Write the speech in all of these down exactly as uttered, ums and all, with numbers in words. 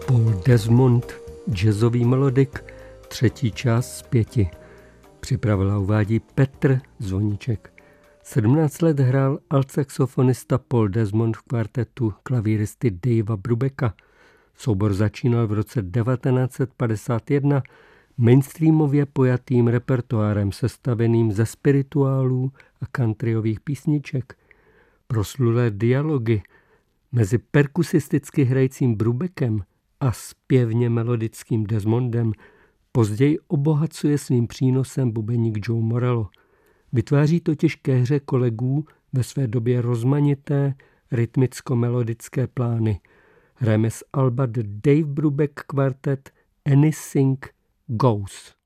Paul Desmond, jazzový melodik, třetí část z pěti. Připravila uvádí Petr Zvoníček. sedmnáct let hrál altsaxofonista Paul Desmond v kvartetu klavíristy Davea Brubecka. Soubor začínal v roce devatenáct set padesát jedna mainstreamově pojatým repertoárem sestaveným ze spirituálů a countryových písniček. Proslulé dialogy mezi perkusisticky hrajícím Brubeckem a zpěvně melodickým Desmondem později obohacuje svým přínosem bubeník Joe Morello. Vytváří totiž ke hře kolegů ve své době rozmanité rytmicko-melodické plány. Hrajeme z alba The Dave Brubeck Quartet Anything Goes.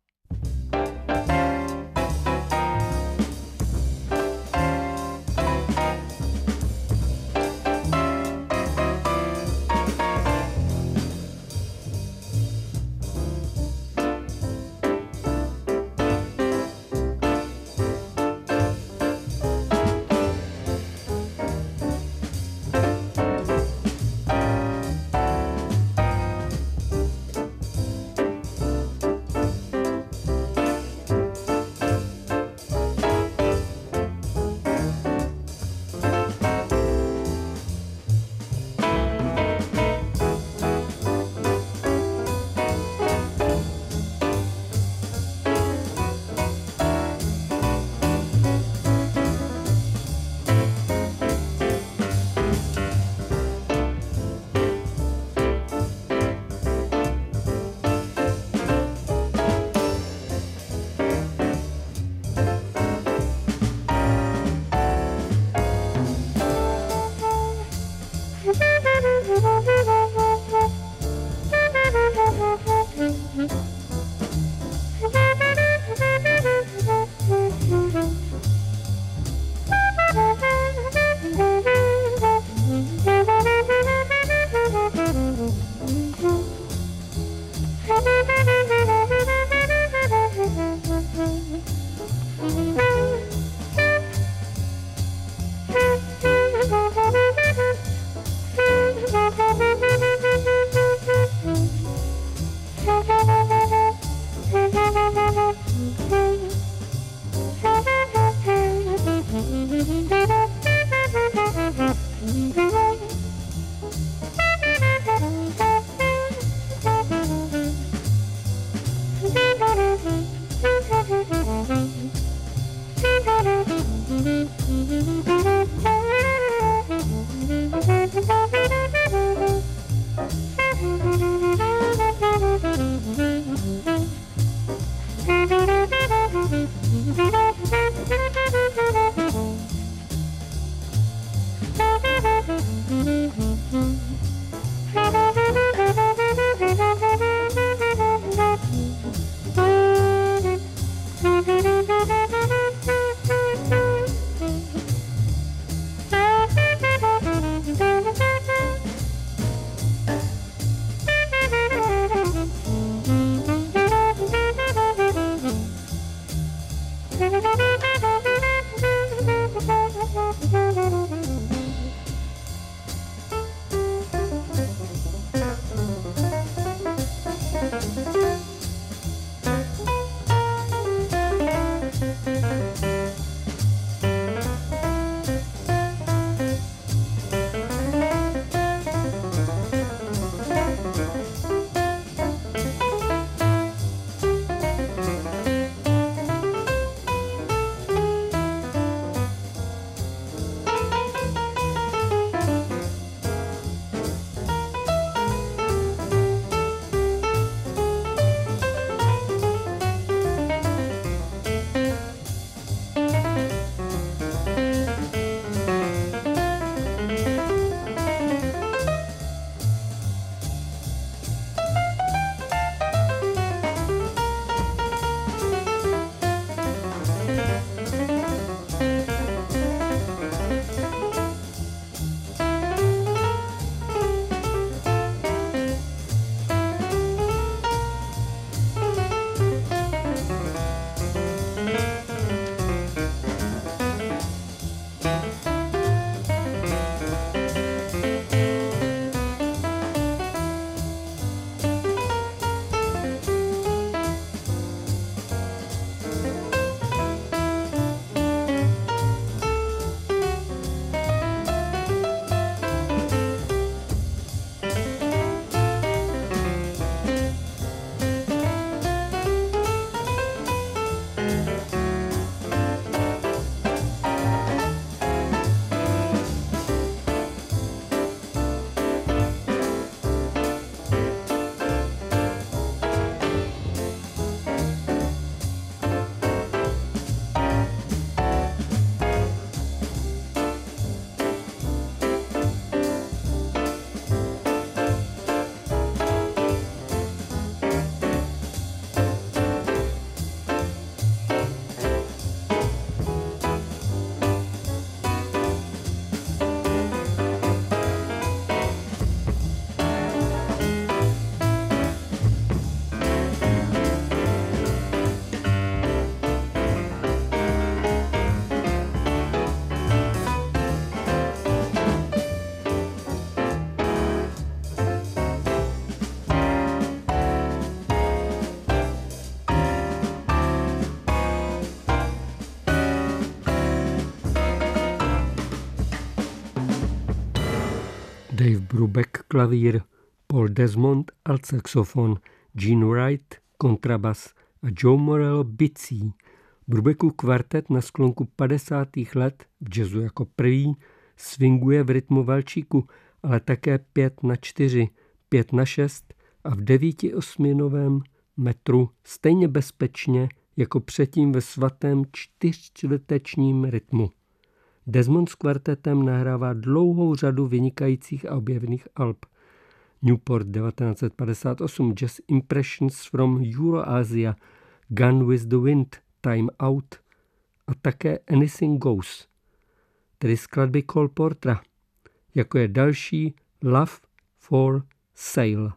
klavír, Paul Desmond altsaxofon, Gene Wright kontrabas a Joe Morello bicí. Brubekův kvartet na sklonku padesátých let v jazzu jako první swinguje v rytmu valčíku, ale také pět na čtyři, pět na šest a v devíti osminovém metru stejně bezpečně jako předtím ve svatém čtyřčtvrtečním rytmu. Desmond s kvartetem nahrává dlouhou řadu vynikajících a objevných alb. Newport devatenáct set padesát osm, Jazz Impressions from Eurasia, Gone with the Wind, Time Out a také Anything Goes, tedy skladby Cole Portera, jako je další Love for Sale.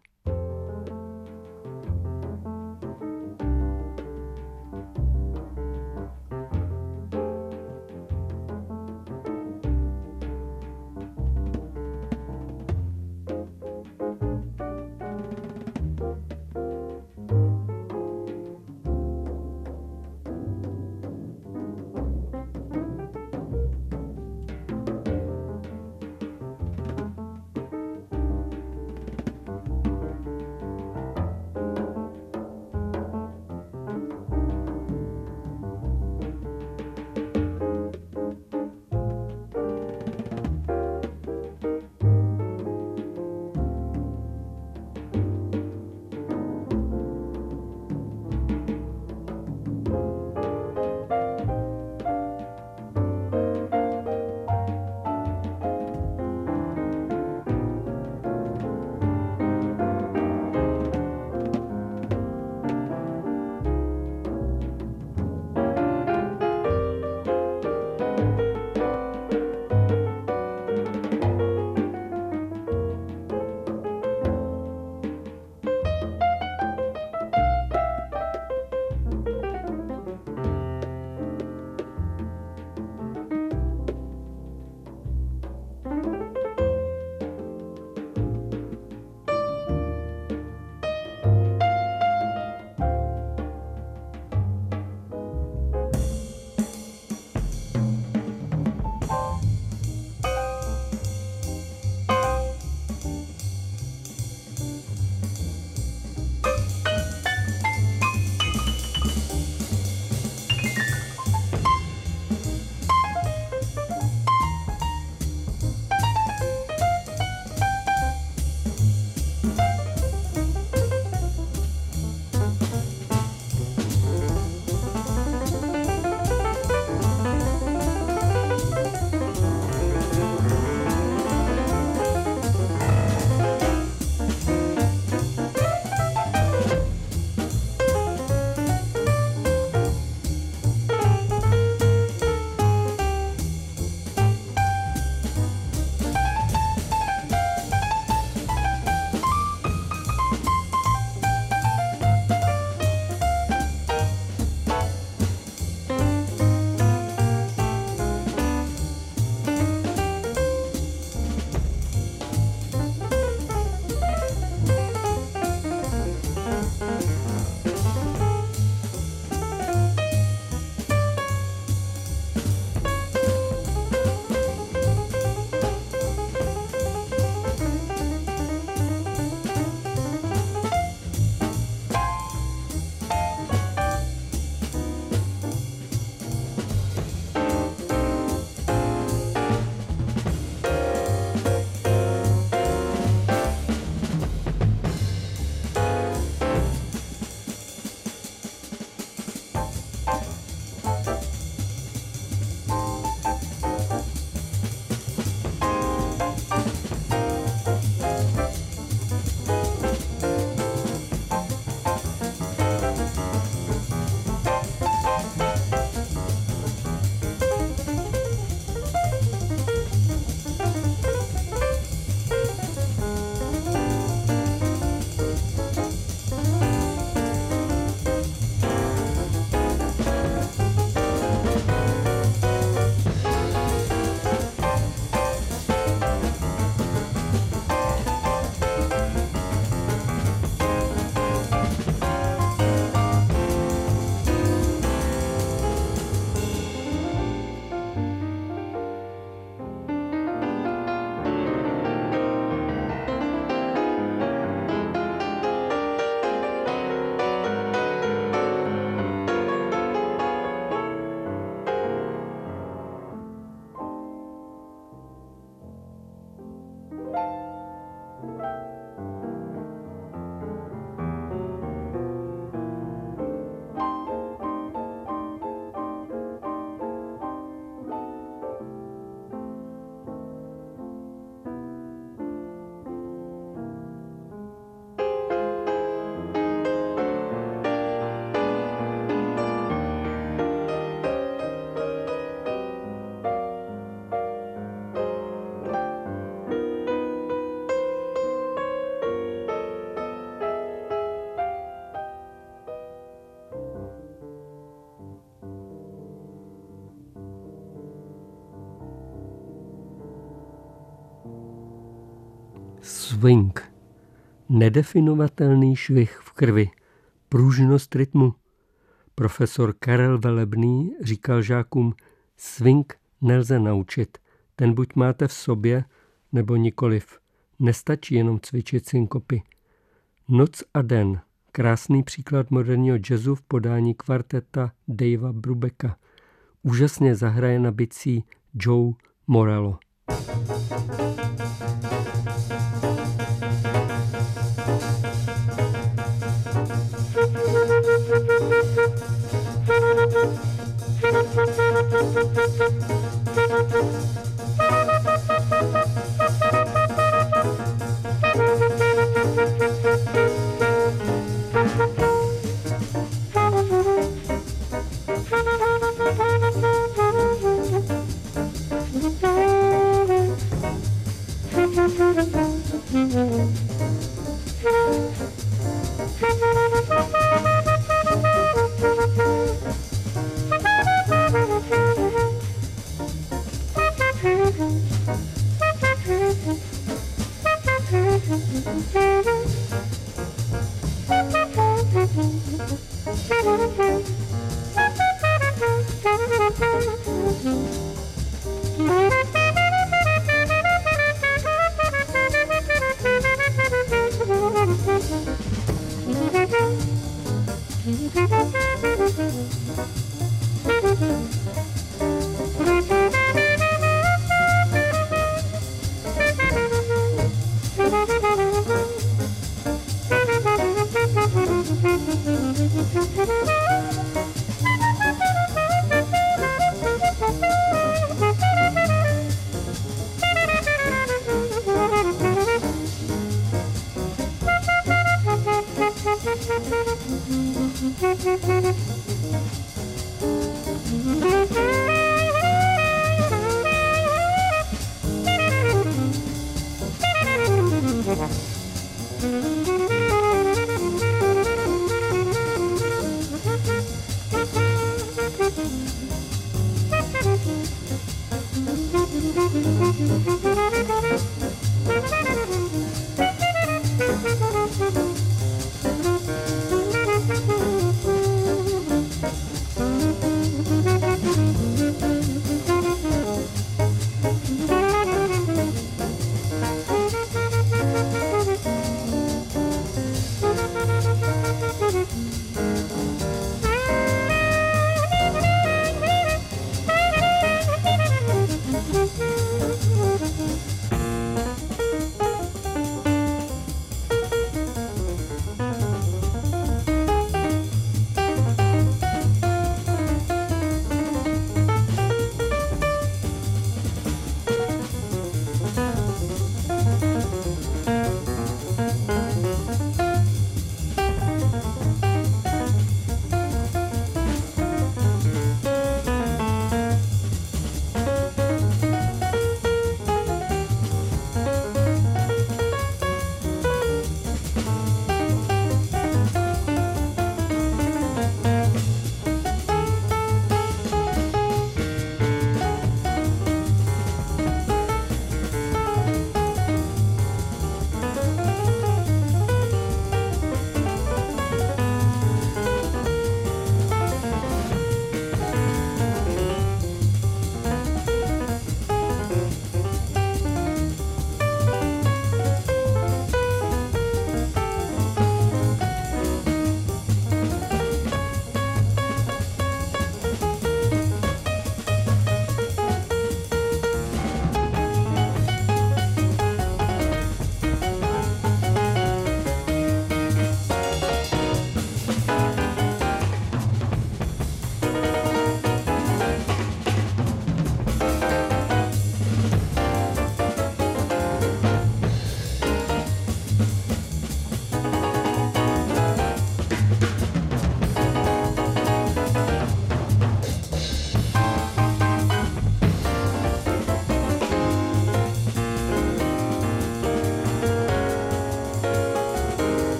Swing. Nedefinovatelný švih v krvi. Pružnost rytmu. Profesor Karel Velebný říkal žákům, swing nelze naučit. Ten buď máte v sobě, nebo nikoliv. Nestačí jenom cvičit synkopy. Noc a den. Krásný příklad moderního jazzu v podání kvarteta Davea Brubecka. Úžasně zahraje na bicí Joe Morello.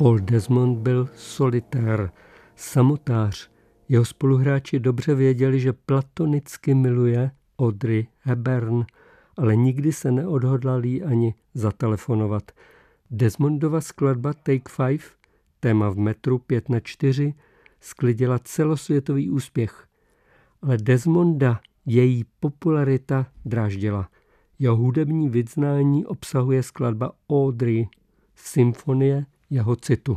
Paul Desmond byl solitér, samotář. Jeho spoluhráči dobře věděli, že platonicky miluje Audrey Hepburn, ale nikdy se neodhodlal jí ani zatelefonovat. Desmondova skladba Take Five, téma v metru pět na čtyři, sklidila celosvětový úspěch. Ale Desmonda její popularita dráždila. Jeho hudební vyznání obsahuje skladba Audrey, symfonie jeho citu.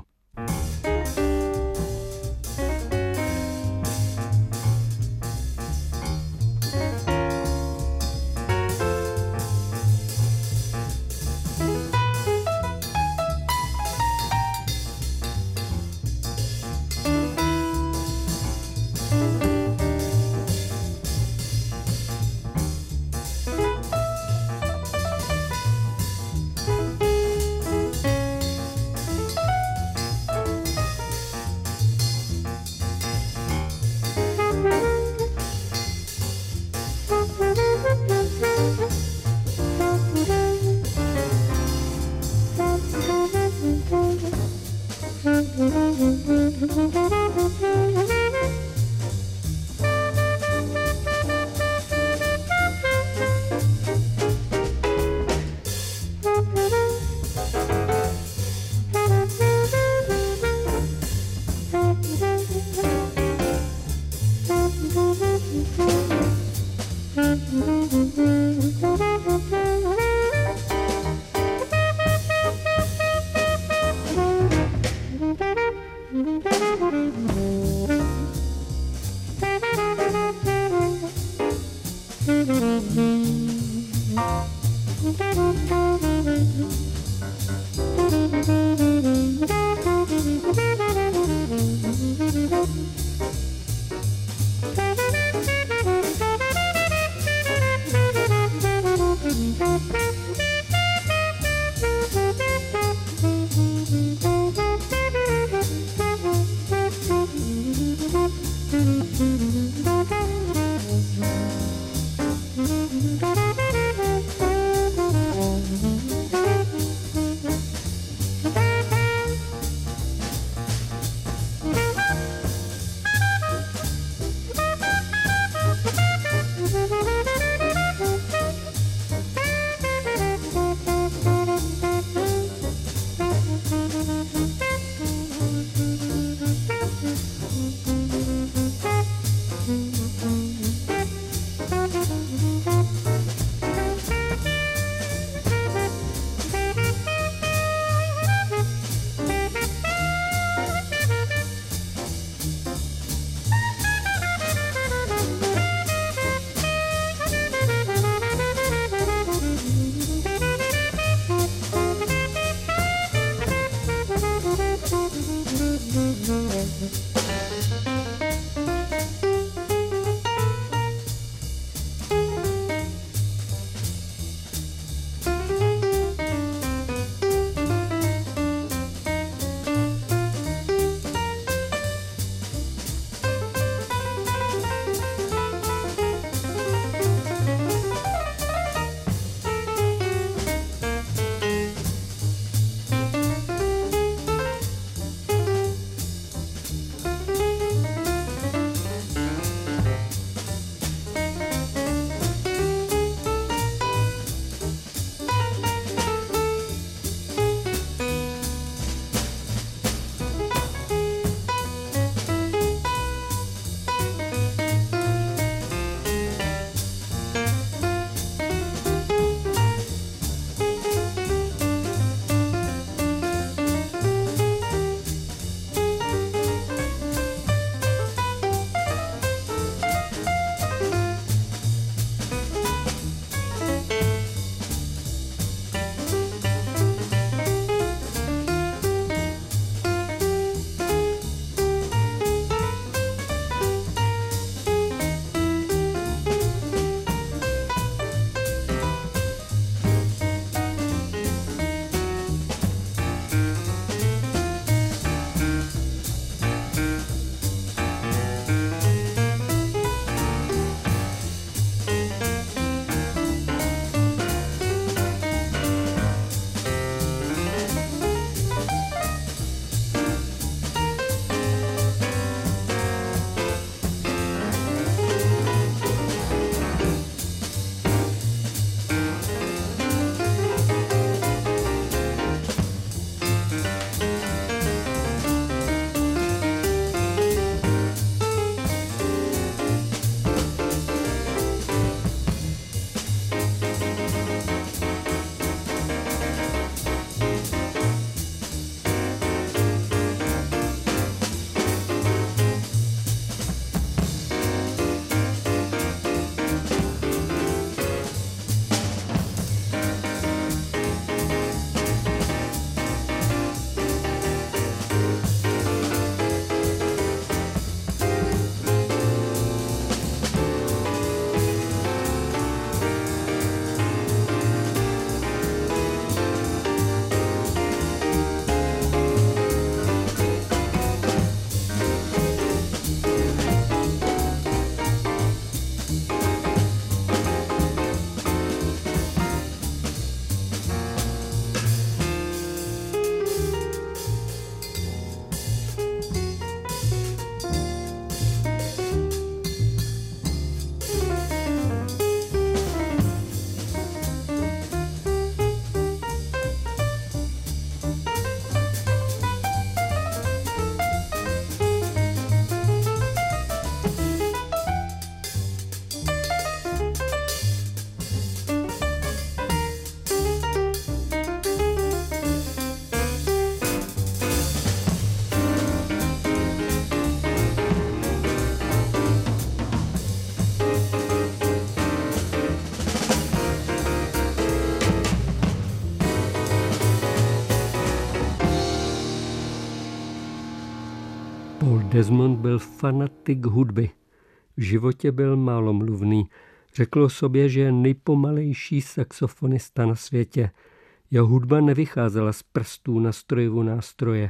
Paul Desmond byl fanatik hudby. V životě byl málomluvný. Řekl o sobě, že je nejpomalejší saxofonista na světě. Jeho hudba nevycházela z prstů na strojovu nástroje.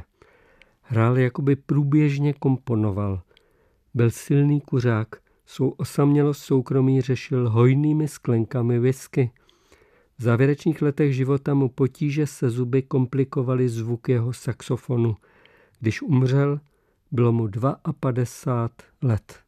Hrál, jakoby průběžně komponoval. Byl silný kuřák, svou osamělost soukromí řešil hojnými sklenkami whisky. V závěrečných letech života mu potíže se zuby komplikovaly zvuk jeho saxofonu. Když umřel, bylo mu padesát dva let.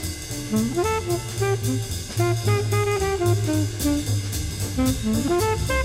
Thank you.